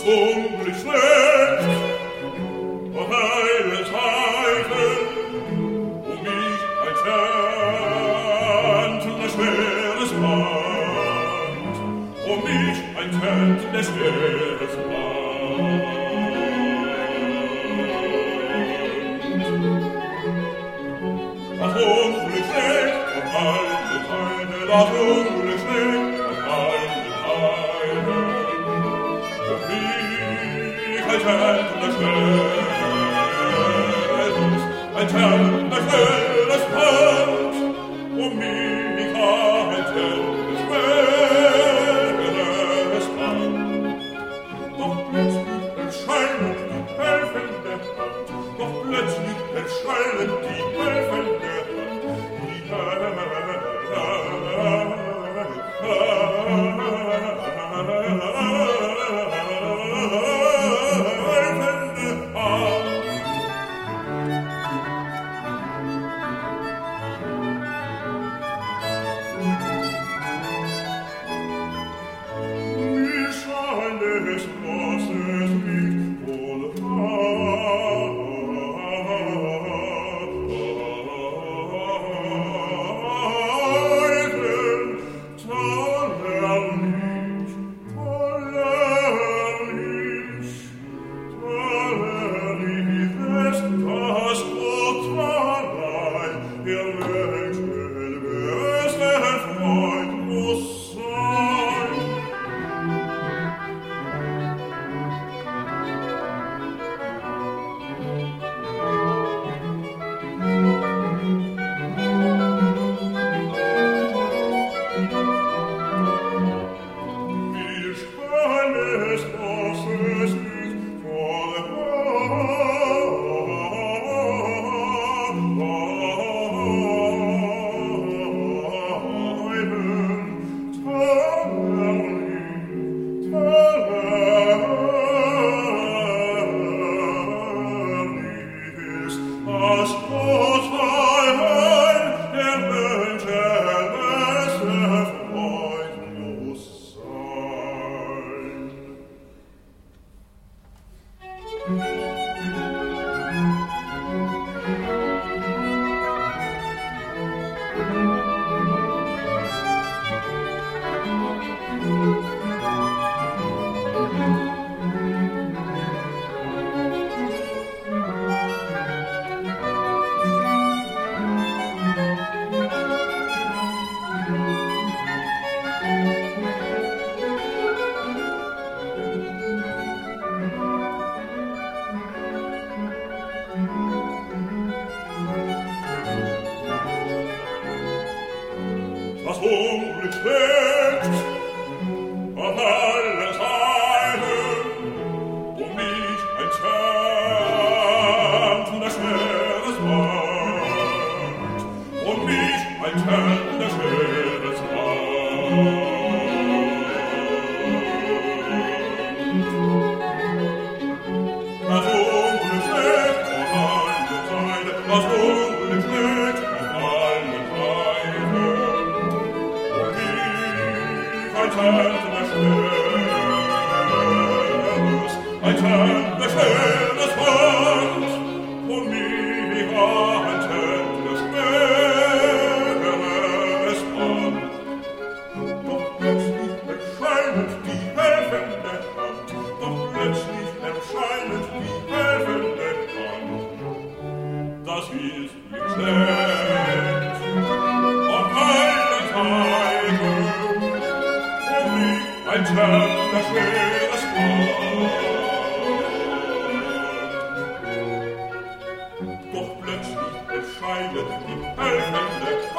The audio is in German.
Unglück schlägt auf alle Seiten, mich ein Zentner schweres Band, mich ein Zentner schweres Band. Das Unglück schlägt auf alle Seiten, das Unglück schlägt auf alle Seiten, ein Zentner schweres, ein Zentner schweres Band, mich ein Zentner schweres Band. Doch plötzlich erscheint die helfende Hand, doch plötzlich erscheint die helfende Hand, die helfende Hand. Das Unglück schlägt auf alle Seiten, mich ein Zentner schweres Band, mich ein Zentner schweres Band. Das Unglück schlägt auf alle Seiten, das Unglück schlägt auf alle Seiten, ein Zentner schweres, ein Zentner schweres Band, mich ein Zentner schweres Band. Doch plötzlich erscheint die helfende Hand, doch plötzlich erscheint die helfende Hand. Das ist nicht schlecht, auf allen Seiten, ein Zentner schweres Band. Doch plötzlich erscheint die helfende Hand,